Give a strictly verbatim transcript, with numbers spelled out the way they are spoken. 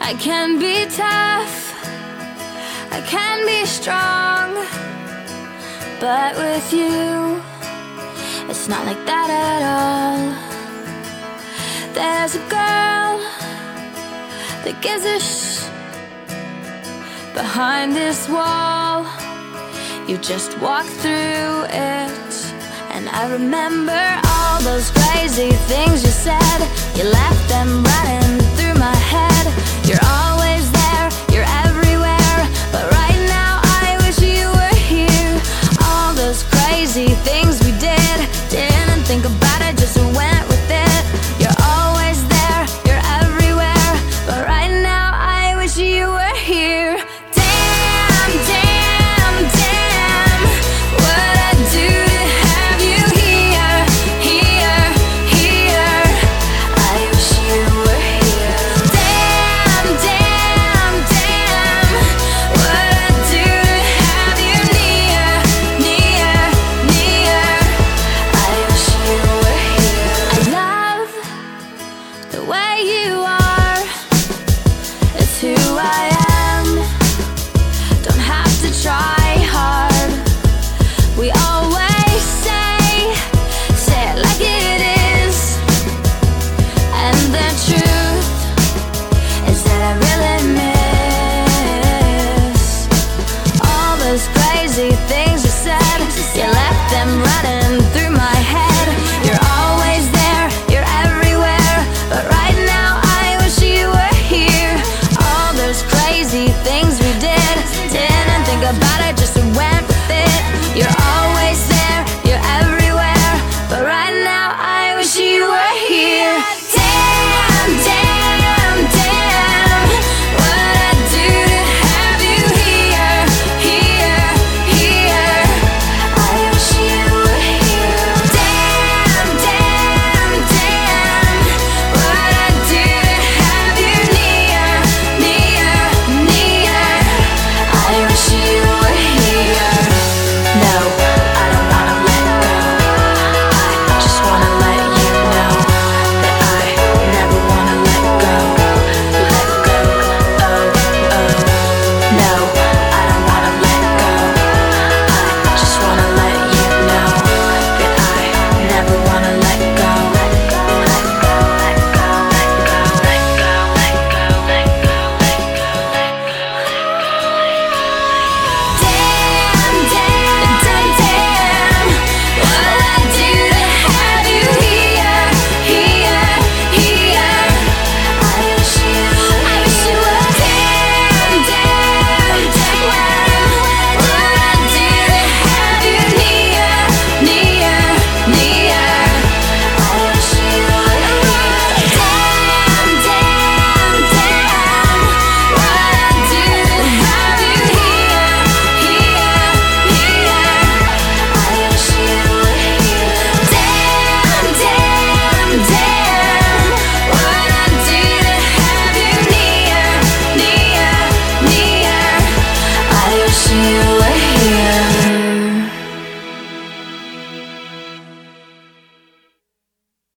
I can be tough, I can be strong, but with you, it's not like that at all. There's a girl that gives a shh behind this wall. You just walk through it, and I remember all those crazy things you said. You left them running through my head. You're always there, you're everywhere, but right now I wish you were here. All those crazy things we did, didn't think about it, just went